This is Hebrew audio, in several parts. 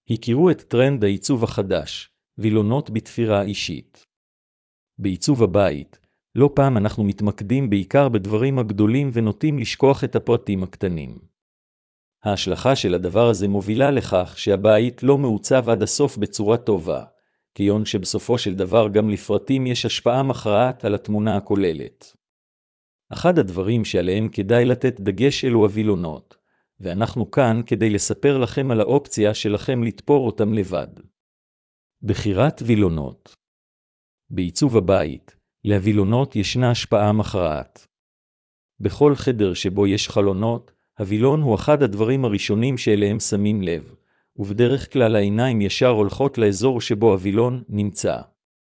הכירו את טרנד העיצוב החדש, וילונות בתפירה אישית. בעיצוב הבית, לא פעם אנחנו מתמקדים בעיקר בדברים הגדולים ונוטים לשכוח את הפרטים הקטנים. ההשלכה של הדבר הזה מובילה לכך שהבית לא מעוצב עד הסוף בצורה טובה, כיוון שבסופו של דבר גם לפרטים יש השפעה מכרעת על התמונה הכוללת. אחד הדברים שעליהם כדאי לתת דגש אלו הווילונות, ואנחנו כאן כדי לספר לכם על האופציה שלכם לתפור אותם לבד. בחירת וילונות. בעיצוב הבית, לווילונות ישנה השפעה מכרעת. בכל חדר שבו יש חלונות, הווילון הוא אחד הדברים הראשונים שאליהם שמים לב, ובדרך כלל העיניים ישר הולכות לאזור שבו הווילון נמצא.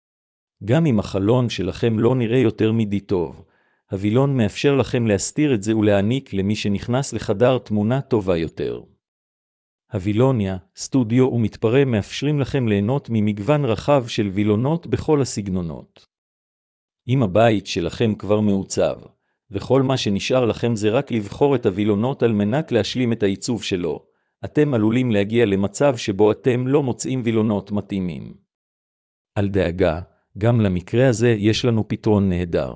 גם אם החלון שלכם לא נראה יותר מדי טוב, הווילון מאפשר לכם להסתיר את זה ולהעניק למי שנכנס לחדר תמונה טובה יותר. הווילוניה, סטודיו ומתפרה מאפשרים לכם ליהנות ממגוון רחב של וילונות בכל הסגנונות. אם הבית שלכם כבר מעוצב, וכל מה שנשאר לכם זה רק לבחור את הווילונות על מנת להשלים את העיצוב שלו, אתם עלולים להגיע למצב שבו אתם לא מוצאים וילונות מתאימים. אל דאגה, גם למקרה הזה יש לנו פתרון נהדר.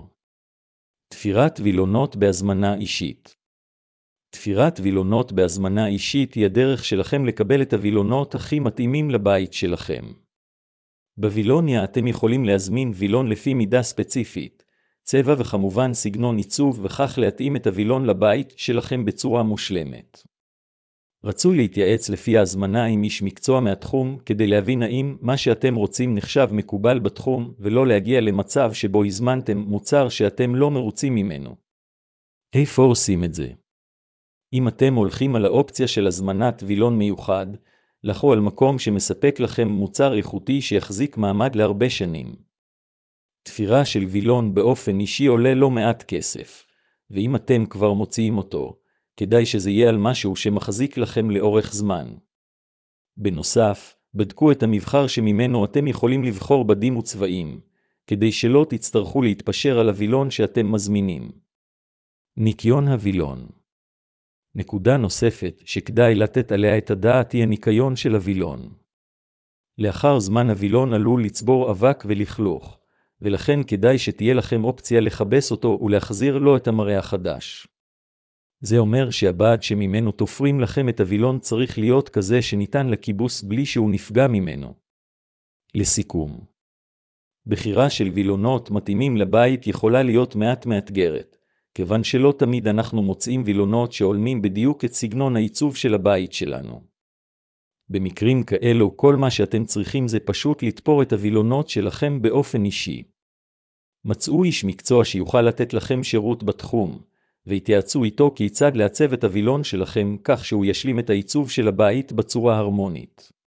תפירת וילונות בהזמנה אישית. תפירת וילונות בהזמנה אישית היא הדרך שלכם לקבל את הווילונות הכי מתאימים לבית שלכם. בווילוניה אתם יכולים להזמין וילון לפי מידה ספציפית, צבע וכמובן סגנון עיצוב וכך להתאים את הווילון לבית שלכם בצורה מושלמת. רצוי להתייעץ לפי ההזמנה עם איש מקצוע מהתחום כדי להבין האם מה שאתם רוצים נחשב מקובל בתחום ולא להגיע למצב שבו הזמנתם מוצר שאתם לא מרוצים ממנו. איפה עושים את זה? אם אתם הולכים על האופציה של הזמנת וילון מיוחד, לכו על מקום שמספק לכם מוצר איכותי שיחזיק מעמד להרבה שנים. תפירה של וילון באופן אישי עולה לא מעט כסף, ואם אתם כבר מוציאים אותו, כדאי שזה יהיה על משהו שמחזיק לכם לאורך זמן. בנוסף, בדקו את המבחר שממנו אתם יכולים לבחור בדים וצבעים, כדי שלא תצטרכו להתפשר על הווילון שאתם מזמינים. ניקיון הווילון. נקודה נוספת שכדאי לתת עליה את הדעת היא הניקיון של הווילון. לאחר זמן הווילון עלול לצבור אבק ולכלוך, ולכן כדאי שתהיה לכם אופציה לחבס אותו ולהחזיר לו את המראה החדש. זה אומר שהבד שממנו תופרים לכם את הווילון צריך להיות כזה שניתן לכיבוס בלי שהוא נפגע ממנו. לסיכום, בחירה של וילונות מתאימים לבית יכולה להיות מעט מאתגרת, כיוון שלא תמיד אנחנו מוצאים וילונות שעולמים בדיוק את סגנון העיצוב של הבית שלנו. במקרים כאלו כל מה שאתם צריכים זה פשוט לתפור את הווילונות שלכם באופן אישי. מצאו איש מקצוע שיוכל לתת לכם שירות בתחום, והתייעצו איתו כיצד לעצב את הווילון שלכם כך שהוא ישלים את העיצוב של הבית בצורה הרמונית.